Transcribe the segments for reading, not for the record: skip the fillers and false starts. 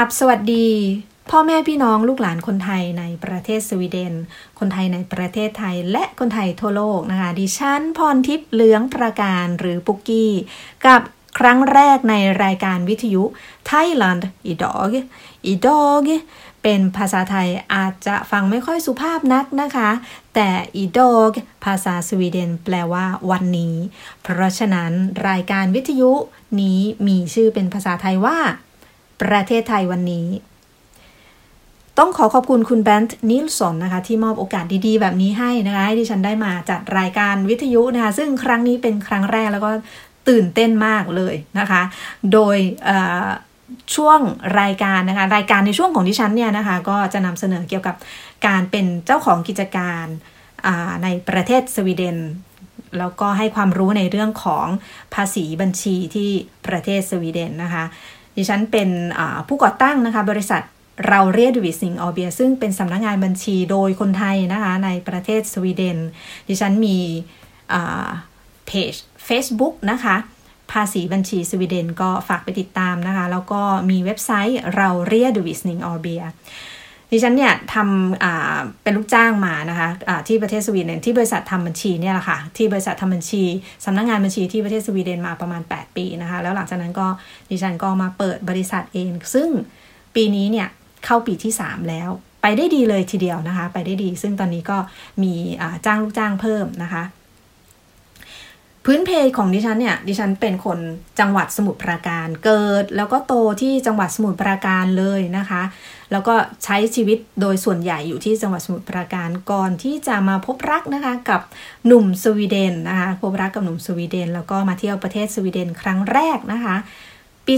ราบสวัสดีพ่อแม่พี่น้องลูกหลานคนไทยในประเทศสวีเดนคนไทยในประเทศไทยและคนไทยทั่วโลกนะคะดิฉันพรทิพย์เหลืองประการหรือปุกกี้กับครั้งแรกในรายการวิทยุ Thailand idag เป็นภาษาไทยอาจจะฟังไม่ค่อยสุภาพนักนะคะแต่ idag ภาษาสวีเดนแปลว่าวันนี้เพราะฉะนั้นรายการวิทยุนี้มีชื่อเป็นภาษาไทยว่าประเทศไทยวันนี้ต้องขอบคุณคุณแบนต์นิลสอนนะคะที่มอบโอกาสดีๆแบบนี้ให้นะคะให้ดิฉันได้มาจัดรายการวิทยุนะคะซึ่งครั้งนี้เป็นครั้งแรกแล้วก็ตื่นเต้นมากเลยนะคะโดยช่วงรายการนะคะรายการในช่วงของดิฉันเนี่ยนะคะก็จะนำเสนอเกี่ยวกับการเป็นเจ้าของกิจการในประเทศสวีเดนแล้วก็ให้ความรู้ในเรื่องของภาษีบัญชีที่ประเทศสวีเดนนะคะดิฉันเป็นผู้ก่อตั้งนะคะบริษัทเราเรียดวิสิงออเบียซึ่งเป็นสำนักงานบัญชีโดยคนไทยนะคะในประเทศสวีเดนดิฉันมีเพจ Facebook นะคะภาษีบัญชีสวีเดนก็ฝากไปติดตามนะคะแล้วก็มีเว็บไซต์เราเรียดวิสิงออเบียดิฉันเนี่ยทำเป็นลูกจ้างมานะคะที่ประเทศสวีเดนที่บริษัททำบัญชีเนี่ยแหละค่ะที่บริษัททำบัญชีสำนักงานบัญชีที่ประเทศสวีเดนมาประมาณ8ปีนะคะแล้วหลังจากนั้นก็ดิฉันก็มาเปิดบริษัทเองซึ่งปีนี้เนี่ยเข้าปีที่3แล้วไปได้ดีเลยทีเดียวนะคะไปได้ดีซึ่งตอนนี้ก็มีจ้างลูกจ้างเพิ่มนะคะพื้นเพของดิฉันเนี่ยดิฉันเป็นคนจังหวัดสมุทรปราการเกิดแล้วก็โตที่จังหวัดสมุทรปราการเลยนะคะแล้วก็ใช้ชีวิตโดยส่วนใหญ่อยู่ที่จังหวัดสมุทรปราการก่อนที่จะมาพบรักนะคะกับหนุ่มสวีเดนนะคะพบรักกับหนุ่มสวีเดนแล้วก็มาเที่ยวประเทศสวีเดนครั้งแรกนะคะปี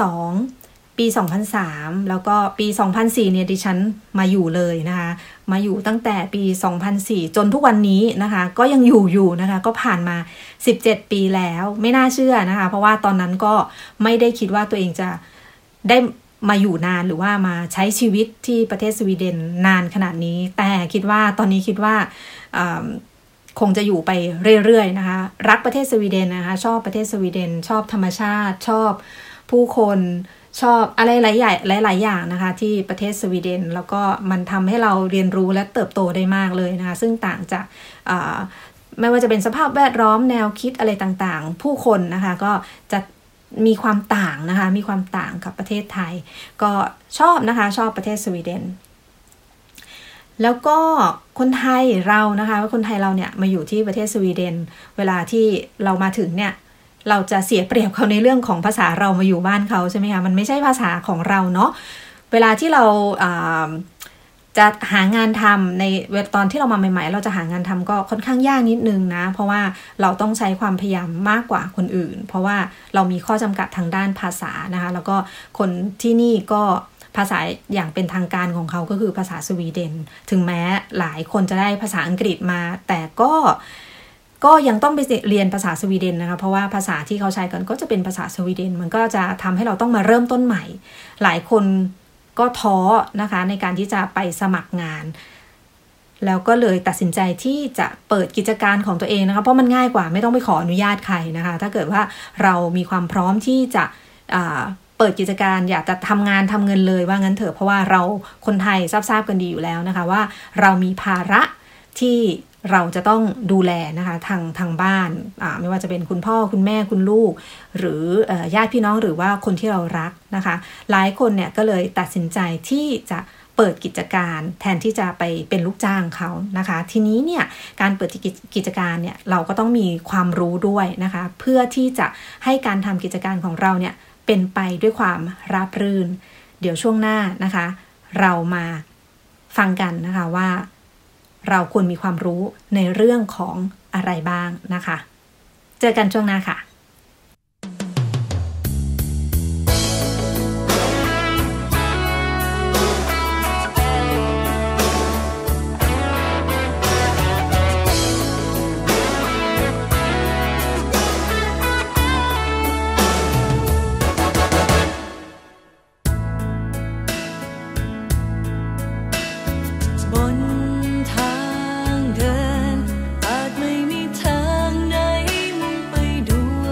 2002ปี2003แล้วก็ปี2004เนี่ยดิฉันมาอยู่เลยนะคะมาอยู่ตั้งแต่ปี2004จนทุกวันนี้นะคะก็ยังอยู่นะคะก็ผ่านมา17ปีแล้วไม่น่าเชื่อนะคะเพราะว่าตอนนั้นก็ไม่ได้คิดว่าตัวเองจะได้มาอยู่นานหรือว่ามาใช้ชีวิตที่ประเทศสวีเดนนานขนาดนี้แต่คิดว่าตอนนี้คิดว่าคงจะอยู่ไปเรื่อยๆนะคะรักประเทศสวีเดนนะคะชอบประเทศสวีเดนชอบธรรมชาติชอบผู้คนชอบอะไรหลายอย่างนะคะที่ประเทศสวีเดนแล้วก็มันทำให้เราเรียนรู้และเติบโตได้มากเลยนะคะซึ่งต่างจากไม่ว่าจะเป็นสภาพแวดล้อมแนวคิดอะไรต่างๆผู้คนนะคะก็จะมีความต่างนะคะมีความต่างกับประเทศไทยก็ชอบนะคะชอบประเทศสวีเดนแล้วก็คนไทยเรานะคะคนไทยเราเนี่ยมาอยู่ที่ประเทศสวีเดนเวลาที่เรามาถึงเนี่ยเราจะเสียเปรียบเขาในเรื่องของภาษาเรามาอยู่บ้านเขาใช่ไหมคะมันไม่ใช่ภาษาของเราเนาะเวลาที่เราจะหางานทำในตอนที่เรามาใหม่ๆเราจะหางานทำก็ค่อนข้างยากนิดนึงนะเพราะว่าเราต้องใช้ความพยายามมากกว่าคนอื่นเพราะว่าเรามีข้อจำกัดทางด้านภาษานะคะแล้วก็คนที่นี่ก็ภาษาอย่างเป็นทางการของเขาก็คือภาษาสวีเดนถึงแม้หลายคนจะได้ภาษาอังกฤษมาแต่ก็ยังต้องไปเรียนภาษาสวีเดนนะคะเพราะว่าภาษาที่เขาใช้กันก็จะเป็นภาษาสวีเดนมันก็จะทำให้เราต้องมาเริ่มต้นใหม่หลายคนก็ท้อนะคะในการที่จะไปสมัครงานแล้วก็เลยตัดสินใจที่จะเปิดกิจการของตัวเองนะคะเพราะมันง่ายกว่าไม่ต้องไปขออนุญาตใครนะคะถ้าเกิดว่าเรามีความพร้อมที่จะเปิดกิจการอยากจะทำงานทำเงินเลยว่างั้นเถอะเพราะว่าเราคนไทยทราบกันดีอยู่แล้วนะคะว่าเรามีภาระที่เราจะต้องดูแลนะคะทางบ้านไม่ว่าจะเป็นคุณพ่อคุณแม่คุณลูกหรือญาติพี่น้องหรือว่าคนที่เรารักนะคะหลายคนเนี่ยก็เลยตัดสินใจที่จะเปิดกิจการแทนที่จะไปเป็นลูกจ้างเขานะคะทีนี้เนี่ยการเปิดกิจการเนี่ยเราก็ต้องมีความรู้ด้วยนะคะเพื่อที่จะให้การทำกิจการของเราเนี่ยเป็นไปด้วยความราบรื่นเดี๋ยวช่วงหน้านะคะเรามาฟังกันนะคะว่าเราควรมีความรู้ในเรื่องของอะไรบ้างนะคะเจอกันช่วงหน้าค่ะทางเดินอาจไม่มีทางไหนมุ่งไปด้วย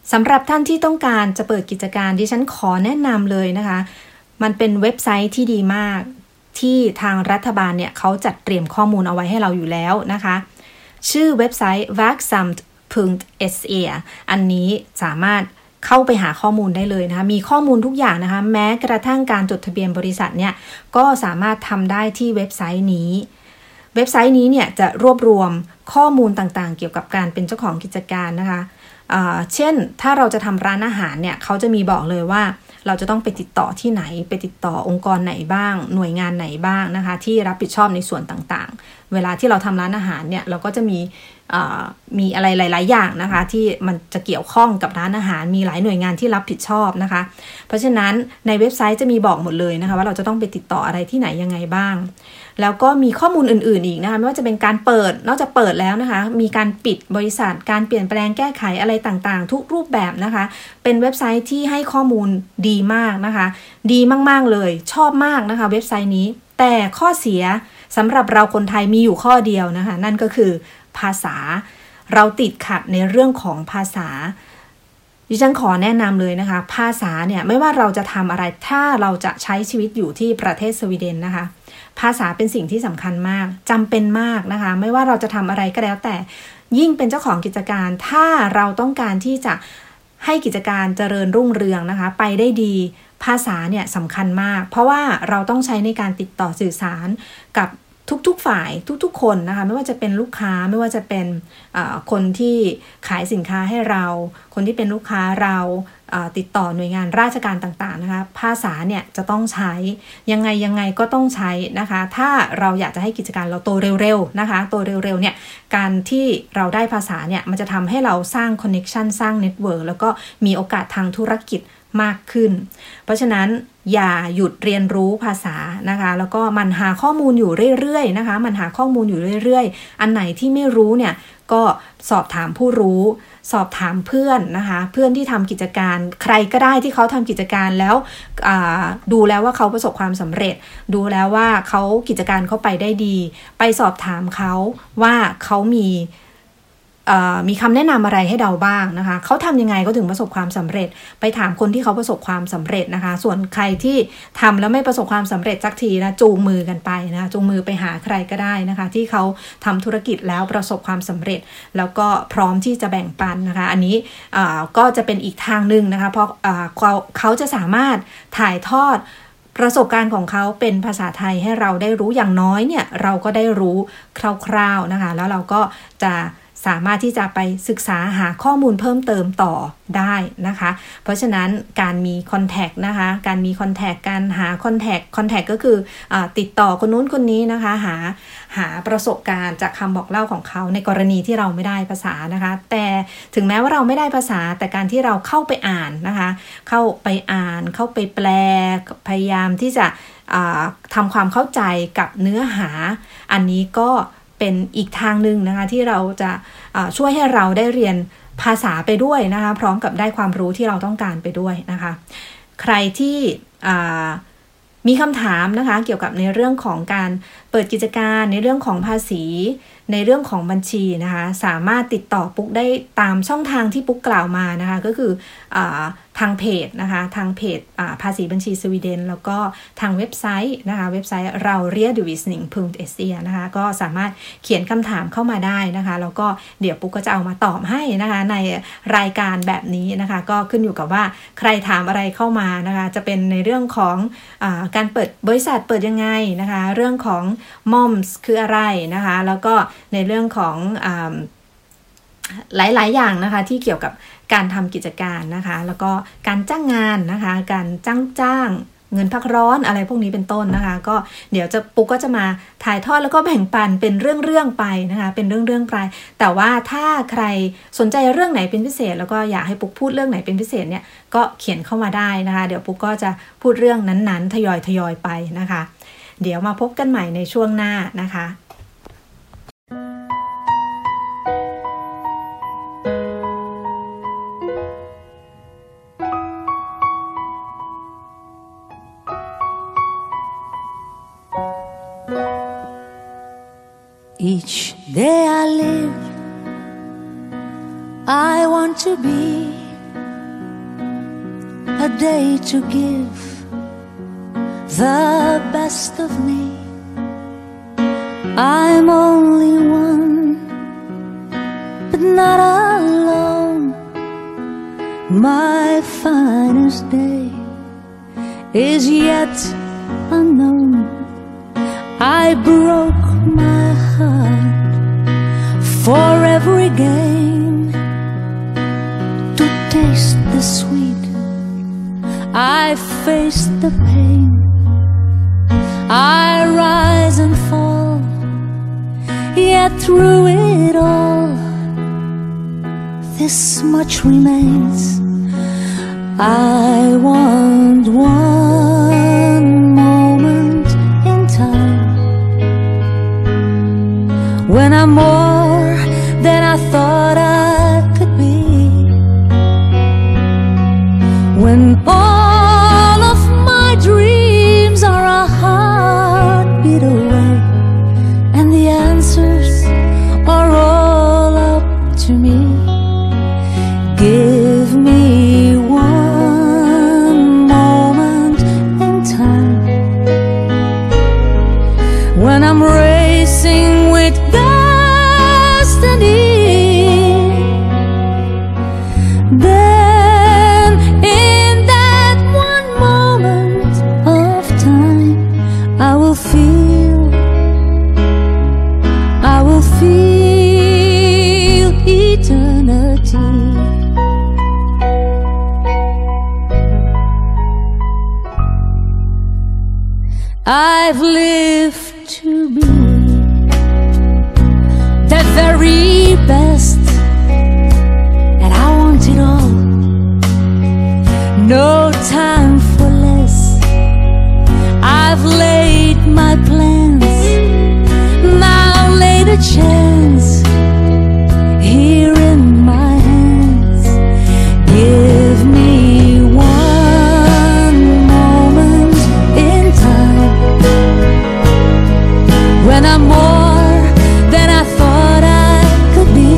สำหรับท่านที่ต้องการจะเปิดกิจการดิฉันขอแนะนำเลยนะคะมันเป็นเว็บไซต์ที่ดีมากที่ทางรัฐบาลเนี่ยเขาจัดเตรียมข้อมูลเอาไว้ให้เราอยู่แล้วนะคะชื่อเว็บไซต์ verksamt.se อันนี้สามารถเข้าไปหาข้อมูลได้เลยนะคะมีข้อมูลทุกอย่างนะคะแม้กระทั่งการจดทะเบียนบริษัทเนี่ยก็สามารถทำได้ที่เว็บไซต์นี้เว็บไซต์นี้เนี่ยจะรวบรวมข้อมูลต่างๆเกี่ยวกับการเป็นเจ้าของกิจการนะคะเช่นถ้าเราจะทำร้านอาหารเนี่ยเขาจะมีบอกเลยว่าเราจะต้องไปติดต่อที่ไหนไปติดต่อองค์กรไหนบ้างหน่วยงานไหนบ้างนะคะที่รับผิดชอบในส่วนต่างๆเวลาที่เราทำร้านอาหารเนี่ยเราก็จะมีอะไรหลายๆอย่างนะคะที่มันจะเกี่ยวข้องกับร้านอาหารมีหลายหน่วยงานที่รับผิดชอบนะคะเพราะฉะนั้นในเว็บไซต์จะมีบอกหมดเลยนะคะว่าเราจะต้องไปติดต่ออะไรที่ไหนยังไงบ้างแล้วก็มีข้อมูลอื่นๆอีกนะคะไม่ว่าจะเป็นการเปิดนอกจากเปิดแล้วนะคะมีการปิดบริษัทการเปลี่ยนแปลงแก้ไขอะไรต่างๆทุกรูปแบบนะคะเป็นเว็บไซต์ที่ให้ข้อมูลดีมากนะคะดีมากๆเลยชอบมากนะคะเว็บไซต์นี้แต่ข้อเสียสำหรับเราคนไทยมีอยู่ข้อเดียวนะคะนั่นก็คือภาษาเราติดขัดในเรื่องของภาษาดิฉันขอแนะนำเลยนะคะภาษาเนี่ยไม่ว่าเราจะทำอะไรถ้าเราจะใช้ชีวิตอยู่ที่ประเทศสวีเดนนะคะภาษาเป็นสิ่งที่สำคัญมากจำเป็นมากนะคะไม่ว่าเราจะทำอะไรก็แล้วแต่ยิ่งเป็นเจ้าของกิจการถ้าเราต้องการที่จะให้กิจการเจริญรุ่งเรืองนะคะไปได้ดีภาษาเนี่ยสำคัญมากเพราะว่าเราต้องใช้ในการติดต่อสื่อสารกับทุกๆฝ่ายทุกๆคนนะคะไม่ว่าจะเป็นลูกค้าไม่ว่าจะเป็นคนที่ขายสินค้าให้เราคนที่เป็นลูกค้าเราติดต่อหน่วยงานราชการต่างๆนะคะภาษาเนี่ยจะต้องใช้ยังไงก็ต้องใช้นะคะถ้าเราอยากจะให้กิจการเราโตเร็วๆนะคะโตเร็วๆเนี่ยการที่เราได้ภาษาเนี่ยมันจะทำให้เราสร้างคอนเนคชันสร้างเน็ตเวิร์กแล้วก็มีโอกาสทางธุรกิจมากขึ้นเพราะฉะนั้นอย่าหยุดเรียนรู้ภาษานะคะแล้วก็มันหาข้อมูลอยู่เรื่อยๆนะคะมันหาข้อมูลอยู่เรื่อยๆอันไหนที่ไม่รู้เนี่ยก็สอบถามผู้รู้สอบถามเพื่อนนะคะเพื่อนที่ทำกิจการใครก็ได้ที่เขาทำกิจการแล้วดูแล้วว่าเขาประสบความสำเร็จดูแล้วว่าเขากิจการเขาไปได้ดีไปสอบถามเขาว่าเขามีคำแนะนำอะไรให้เราบ้างนะคะเขาทำยังไงเขาถึงประสบความสำเร็จไปถามคนที่เขาประสบความสำเร็จนะคะส่วนใครที่ทำแล้วไม่ประสบความสำเร็จสักทีนะจูงมือกันไปนะจูงมือไปหาใครก็ได้นะคะที่เขาทำธุรกิจแล้วประสบความสำเร็จแล้วก็พร้อมที่จะแบ่งปันนะคะอันนี้ก็จะเป็นอีกทางนึงนะคะเพราะเขาจะสามารถถ่ายทอดประสบการณ์ของเขาเป็นภาษาไทยให้เราได้รู้อย่างน้อยเนี่ยเราก็ได้รู้คร่าวๆนะคะแล้วเราก็จะสามารถที่จะไปศึกษาหาข้อมูลเพิ่มเติมต่อได้นะคะเพราะฉะนั้นการมีคอนแทคนะคะการมีคอนแทคการหาคอนแทคก็คือติดต่อคนนู้นคนนี้นะคะหาประสบการณ์จากคำบอกเล่าของเขาในกรณีที่เราไม่ได้ภาษานะคะแต่ถึงแม้ว่าเราไม่ได้ภาษาแต่การที่เราเข้าไปอ่านนะคะเข้าไปอ่านเข้าไปแปลพยายามที่จะทำความเข้าใจกับเนื้อหาอันนี้ก็เป็นอีกทางหนึ่งนะคะที่เราจะช่วยให้เราได้เรียนภาษาไปด้วยนะคะพร้อมกับได้ความรู้ที่เราต้องการไปด้วยนะคะใครที่มีคำถามนะคะเกี่ยวกับในเรื่องของการเปิดกิจการในเรื่องของภาษีในเรื่องของบัญชีนะคะสามารถติดต่อปุ๊กได้ตามช่องทางที่ปุ๊กกล่าวมานะคะก็คือทางเพจนะคะทางเพจภาษีบัญชีสวีเดนแล้วก็ทางเว็บไซต์นะคะเว็บไซต์เราเรียดวิสนิง.se นะคะก็สามารถเขียนคำถามเข้ามาได้นะคะแล้วก็เดี๋ยวปุ๊กก็จะเอามาตอบให้นะคะในรายการแบบนี้นะคะก็ขึ้นอยู่กับว่าใครถามอะไรเข้ามานะคะจะเป็นในเรื่องของการเปิดบริษัทเปิดยังไงนะคะเรื่องของMOMS คืออะไรนะคะแล้วก็ในเรื่องของหลายๆอย่างนะคะที่เกี่ยวกับการทำกิจการนะคะแล้วก็การจ้างงานนะคะการจ้างเงินพักร้อนอะไรพวกนี้เป็นต้นนะคะก็เดี๋ยวปุ๊กก็จะมาถ่ายทอดแล้วก็แบ่งปันเป็นเรื่องไปนะคะเป็นเรื่องไปแต่ว่าถ้าใครสนใจเรื่องไหนเป็นพิเศษแล้วก็อยากให้ปุ๊กพูดเรื่องไหนเป็นพิเศษเนี่ยก็เขียนเข้ามาได้นะคะเดี๋ยวปุ๊กก็จะพูดเรื่องนั้นๆทยอยไปนะคะเดี๋ยวมาพบกันใหม่ในช่วงหน้านะคะ Each day I live, I want to be day to give the best of me. I'm only one, but not alone. My finest day is yet unknown. I broke my heart for every gain. To taste the sweet, I faced the pain. I rise and fall, yet through it all, this much remains. I want one moment in time when I'm more than I thought I could be, when all of my dreams are a heartbeat away, and the answers are all up to me. Give me one moment in time when I'm racing with destiny. Then in that one moment of time, I will feel eternity. I've lived to be the very best, and I want it all. No time for less. I've laid my plans, now laid a chance here in my hands. Give me one moment in time when I'm more than I thought I could be,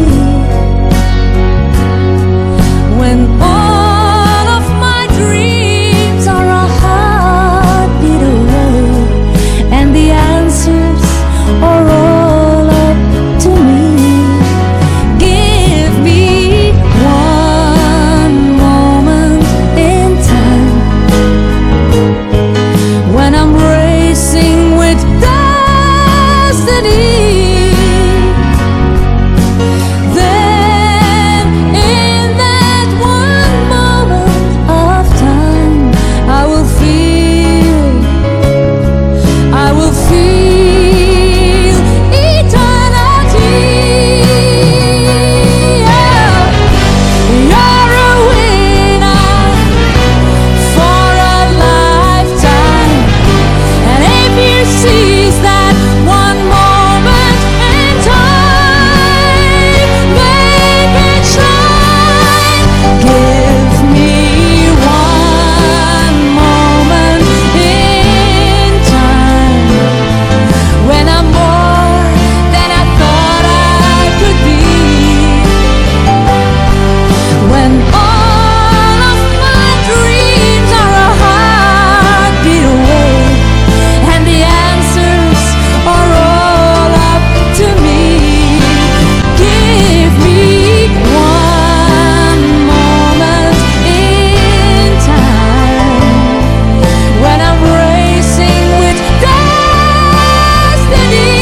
when all of my dreams are a heartbeat away, and the answers are all up to me. Give me one moment in time when I'm racing with destiny. Then in that one moment of time, I will feel eternity. You're a winner for a lifetime, and if you seize that one moment in time, make it shine. Give me one moment in time when I'm more than I thought I could be, when all of my dreams are a heartbeat away, and the answers are all up to me. Give me one moment in time when I'm racing with destiny.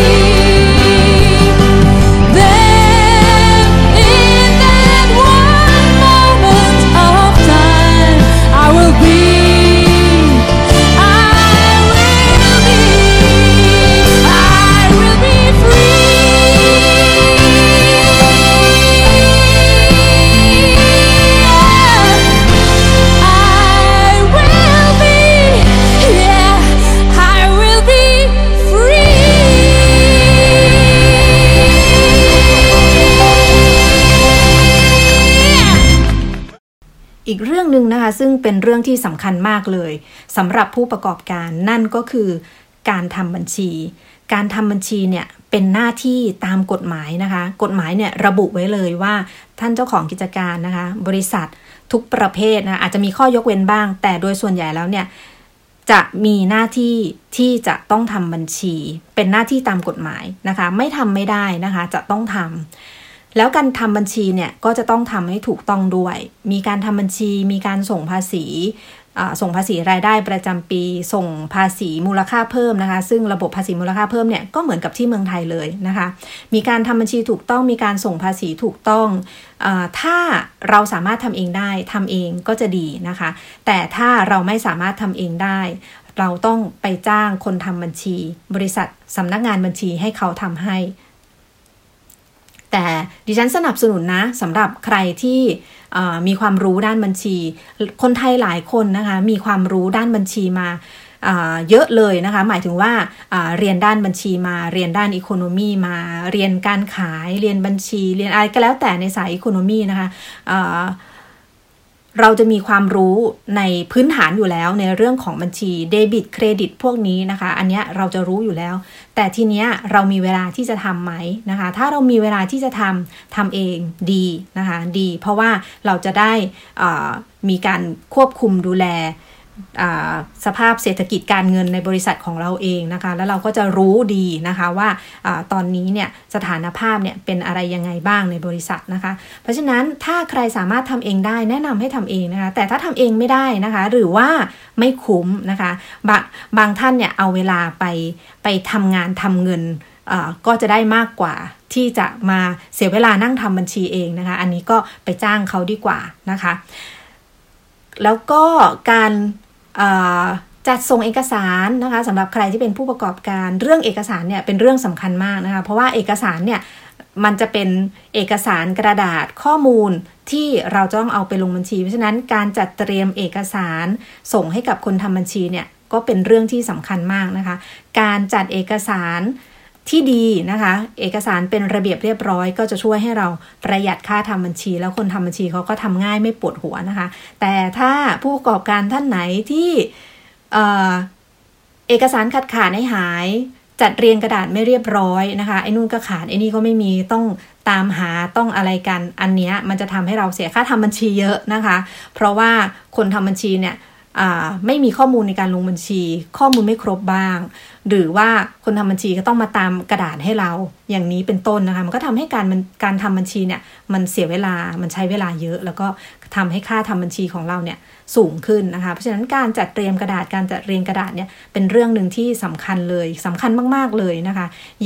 Then in that one moment of time, I will be อีกเรื่องหนึ่งนะคะซึ่งเป็นเรื่องที่สำคัญมากเลยสำหรับผู้ประกอบการนั่นก็คือการทำบัญชี การทำบัญชีเนี่ยเป็นหน้าที่ตามกฎหมายนะคะกฎหมายเนี่ยระบุไว้เลยว่าท่านเจ้าของกิจการนะคะบริษัททุกประเภทนะอาจจะมีข้อยกเว้นบ้างแต่โดยส่วนใหญ่แล้วเนี่ยจะมีหน้าที่ที่จะต้องทำบัญชีเป็นหน้าที่ตามกฎหมายนะคะไม่ทำไม่ได้นะคะจะต้องทำแล้วการทำบัญชีเนี่ยก็จะต้องทำให้ถูกต้องด้วยมีการทำบัญชีมีการส่งภาษีรายได้ประจำปีส่งภาษีมูลค่าเพิ่มนะคะซึ่งระบบภาษีมูลค่าเพิ่มเนี่ยก็เหมือนกับที่เมืองไทยเลยนะคะมีการทำบัญชีถูกต้องมีการส่งภาษีถูกต้องถ้าเราสามารถทำเองได้ทำเองก็จะดีนะคะแต่ถ้าเราไม่สามารถทำเองได้เราต้องไปจ้างคนทำบัญชีบริษัทสำนักงานบัญชีให้เขาทำให้แต่ดิฉันสนับสนุนนะสำหรับใครที่มีความรู้ด้านบัญชีคนไทยหลายคนนะคะมีความรู้ด้านบัญชีมาเยอะเลยนะคะหมายถึงว่าเรียนด้านบัญชีมาเรียนด้านอีโคโนมีมาเรียนการขายเรียนบัญชีเรียนอะไรก็แล้วแต่ในสายอีโคโนมีนะคะเราจะมีความรู้ในพื้นฐานอยู่แล้วในเรื่องของบัญชีเดบิตเครดิตพวกนี้นะคะอันเนี้ยเราจะรู้อยู่แล้วแต่ทีเนี้ยเรามีเวลาที่จะทำไหมนะคะถ้าเรามีเวลาที่จะทำเองดีนะคะดีเพราะว่าเราจะได้มีการควบคุมดูแลสภาพเศรษฐกิจการเงินในบริษัทของเราเองนะคะแล้วเราก็จะรู้ดีนะคะว่าตอนนี้เนี่ยสถานภาพเนี่ยเป็นอะไรยังไงบ้างในบริษัทนะคะเพราะฉะนั้นถ้าใครสามารถทำเองได้แนะนำให้ทำเองนะคะแต่ถ้าทำเองไม่ได้นะคะหรือว่าไม่คุ้มนะคะบางท่านเนี่ยเอาเวลาไปทำงานทำเงินก็จะได้มากกว่าที่จะมาเสียเวลานั่งทำบัญชีเองนะคะอันนี้ก็ไปจ้างเขาดีกว่านะคะแล้วก็การจัดส่งเอกสารนะคะสำหรับใครที่เป็นผู้ประกอบการเรื่องเอกสารเนี่ยเป็นเรื่องสำคัญมากนะคะเพราะว่าเอกสารเนี่ยมันจะเป็นเอกสารกระดาษข้อมูลที่เราจะต้องเอาไปลงบัญชีเพราะฉะนั้นการจัดเตรียมเอกสารส่งให้กับคนทำบัญชีเนี่ยก็เป็นเรื่องที่สำคัญมากนะคะการจัดเอกสารที่ดีนะคะเอกสารเป็นระเบียบเรียบร้อยก็จะช่วยให้เราประหยัดค่าทำบัญชีแล้วคนทำบัญชีเขาก็ทำง่ายไม่ปวดหัวนะคะแต่ถ้าผู้ประกอบการท่านไหนที่เอกสารขาดหายจัดเรียงกระดาษไม่เรียบร้อยนะคะไอ้นู่นก็ขาดไอ้นี่ก็ไม่มีต้องตามหาต้องอะไรกันอันเนี้ยมันจะทำให้เราเสียค่าทำบัญชีเยอะนะคะเพราะว่าคนทำบัญชีเนี่ยไม่มีข้อมูลในการลงบัญชีข้อมูลไม่ครบบ้างหรือว่าคนทำบัญชีก็ต้องมาตามกระดาษให้เราอย่างนี้เป็นต้นนะคะมันก็ทำให้การทำบัญชีเนี่ยมันเสียเวลามันใช้เวลาเยอะแล้วก็ทำให้ค่าทำบัญชีของเราเนี่ยสูงขึ้นนะคะเพราะฉะนั้นการจัดเตรียมกระดาษการจัดเรียงกระดาษเนี่ยเป็นเรื่องหนึ่งที่สำคัญเลยสำคัญมากๆเลยนะคะ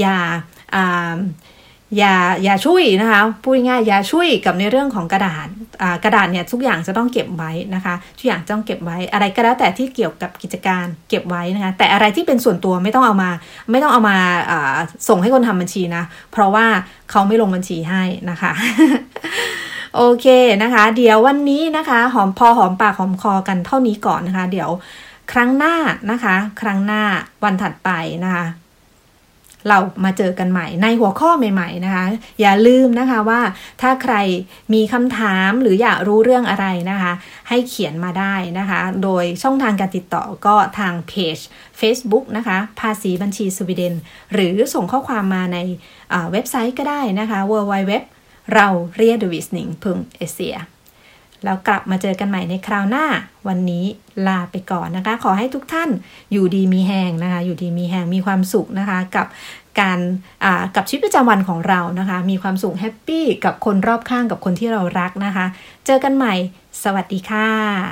อย่าช่วยนะคะพูดง่ายๆอย่าช่วยกับในเรื่องของกระดาษเนี่ยทุกอย่างจะต้องเก็บไว้นะคะทุกอย่างต้องเก็บไว้อะไรก็แล้วแต่ที่เกี่ยวกับกิจการเก็บไว้นะคะแต่อะไรที่เป็นส่วนตัวไม่ต้องเอามาส่งให้คนทำบัญชีนะเพราะว่าเขาไม่ลงบัญชีให้นะคะ โอเคนะคะเดี๋ยววันนี้นะคะหอมปากหอมคอกันเท่านี้ก่อนนะคะเดี๋ยวครั้งหน้านะคะครั้งหน้าวันถัดไปนะคะเรามาเจอกันใหม่ในหัวข้อใหม่ๆนะคะอย่าลืมนะคะว่าถ้าใครมีคำถามหรืออยากรู้เรื่องอะไรนะคะให้เขียนมาได้นะคะโดยช่องทางการติดต่อก็ทางเพจ Facebook นะคะภาษีบัญชีสวีเดนหรือส่งข้อความมาในเว็บไซต์ก็ได้นะคะ www เราเรียดวิสนิงเอเชียแล้วกลับมาเจอกันใหม่ในคราวหน้าวันนี้ลาไปก่อนนะคะขอให้ทุกท่านอยู่ดีมีแฮงนะคะอยู่ดีมีแฮงมีความสุขนะคะกับชีวิตประจำวันของเรานะคะมีความสุขแฮปปี้กับคนรอบข้างกับคนที่เรารักนะคะเจอกันใหม่สวัสดีค่ะ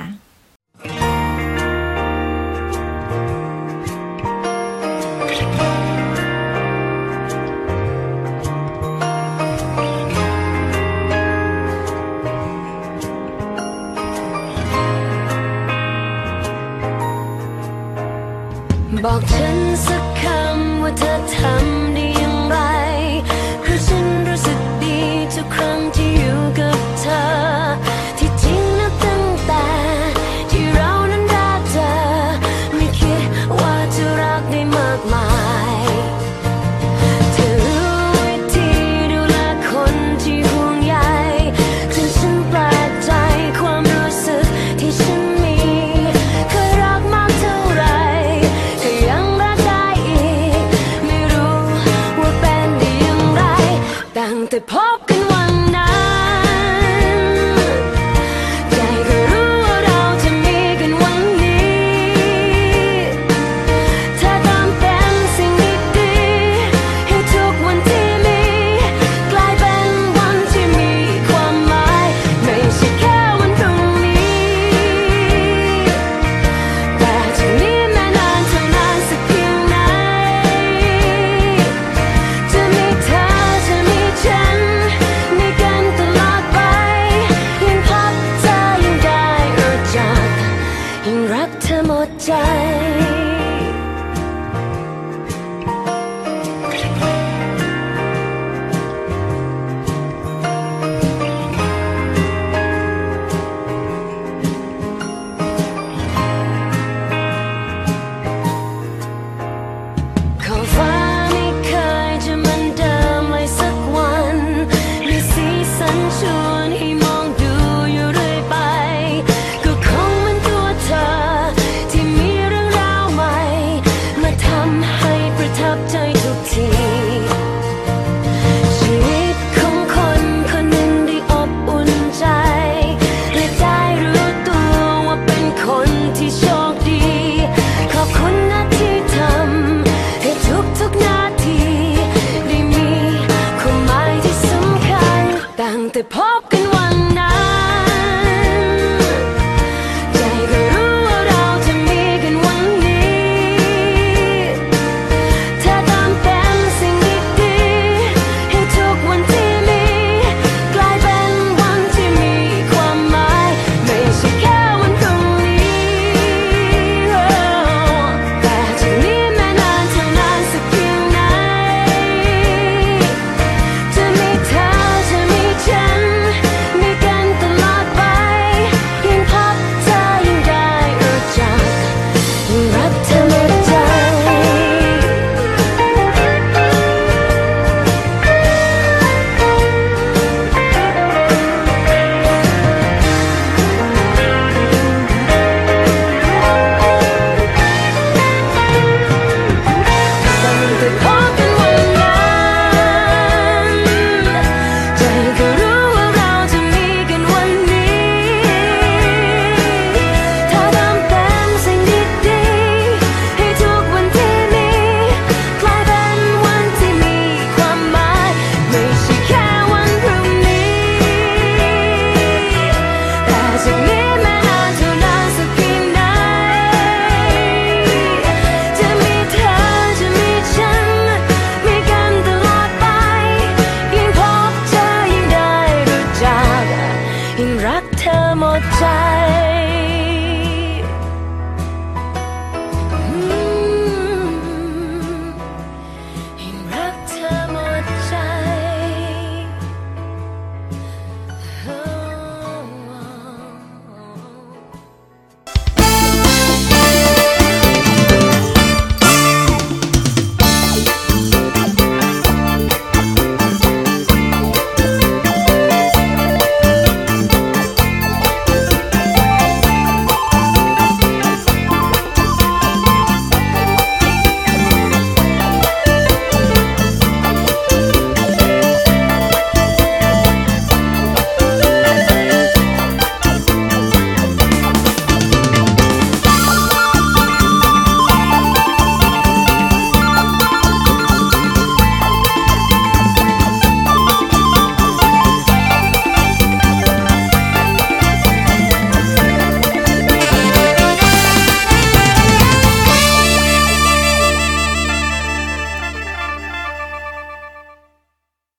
บอกฉันสักคำว่าเธอทำได้อย่างไรเพราะฉันรู้สึกดีทุกครั้งที่อยู่กับเธอที่จริงนะตั้งแต่ที่เรานั้นรักเธอไม่คิดว่าจะรักได้มากมายเธอรู้วิธีดูแลคนที่ห่วงใยจนฉันแปลกใจความรู้สึกที่ฉันมีเคยรักมากเท่าไรก็ยังรักได้อีกไม่รู้ว่าเป็นได้อย่างไรตั้งแต่พบกันวันนั้นดใจ